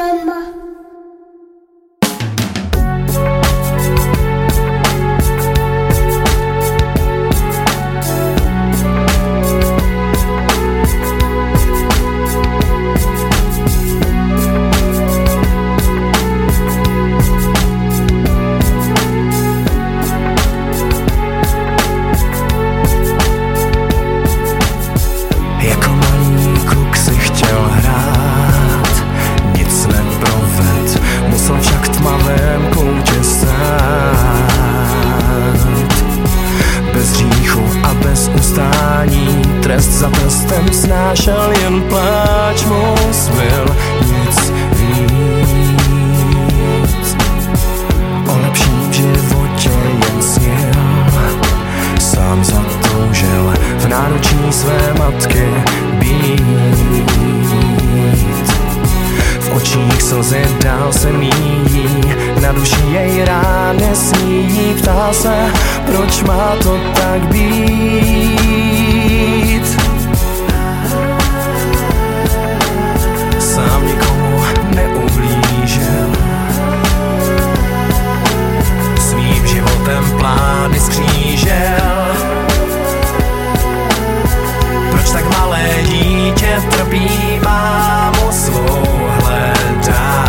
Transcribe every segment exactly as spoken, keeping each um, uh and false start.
mama. Trest za trestem snášel, jen pláč mu smil, nic víc. O lepším životě jen sněl, sám zatoužil v náručí své matky být. V očích slzy dál se míjí, na duši jej rány sníjí. Ptá se, proč má to tak být. Sám nikomu neublížil, svým životem plány skřížil. Proč tak malé dítě trpí, mámu svou hledá.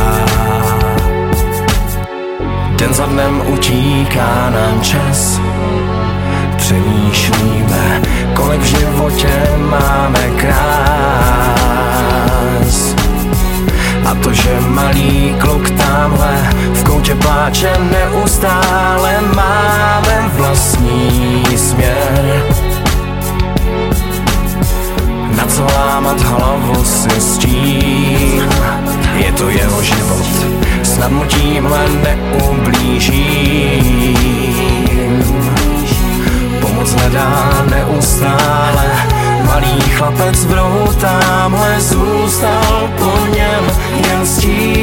Den za dnem utíká nám čas, přemýšlíme, kolik v životě máme krás. A to, že malý kluk tamhle v koutě pláče neustále, máme vlastní směr. Na co lámat hlavu si s tím, je to jeho život, snad mu tímhle neublížím. Pomoc hledá neustále, malý chlapec v rohu tamhle zůstal po něm jen stín.